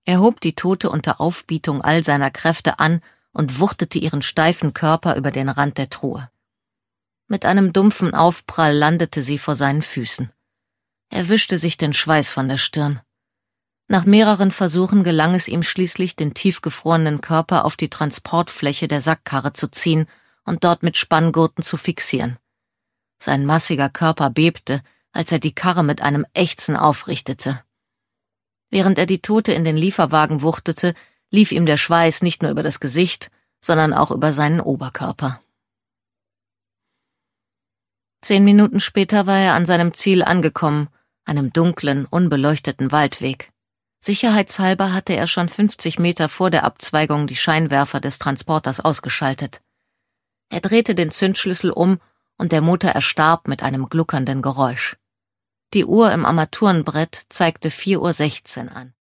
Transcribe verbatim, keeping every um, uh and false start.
Er hob die Tote unter Aufbietung all seiner Kräfte an und wuchtete ihren steifen Körper über den Rand der Truhe. Mit einem dumpfen Aufprall landete sie vor seinen Füßen. Er wischte sich den Schweiß von der Stirn. Nach mehreren Versuchen gelang es ihm schließlich, den tiefgefrorenen Körper auf die Transportfläche der Sackkarre zu ziehen und dort mit Spanngurten zu fixieren. Sein massiger Körper bebte, als er die Karre mit einem Ächzen aufrichtete. Während er die Tote in den Lieferwagen wuchtete, lief ihm der Schweiß nicht nur über das Gesicht, sondern auch über seinen Oberkörper. Zehn Minuten später war er an seinem Ziel angekommen, einem dunklen, unbeleuchteten Waldweg. Sicherheitshalber hatte er schon fünfzig Meter vor der Abzweigung die Scheinwerfer des Transporters ausgeschaltet. Er drehte den Zündschlüssel um und der Motor erstarb mit einem gluckernden Geräusch. Die Uhr im Armaturenbrett zeigte vier Uhr sechzehn an.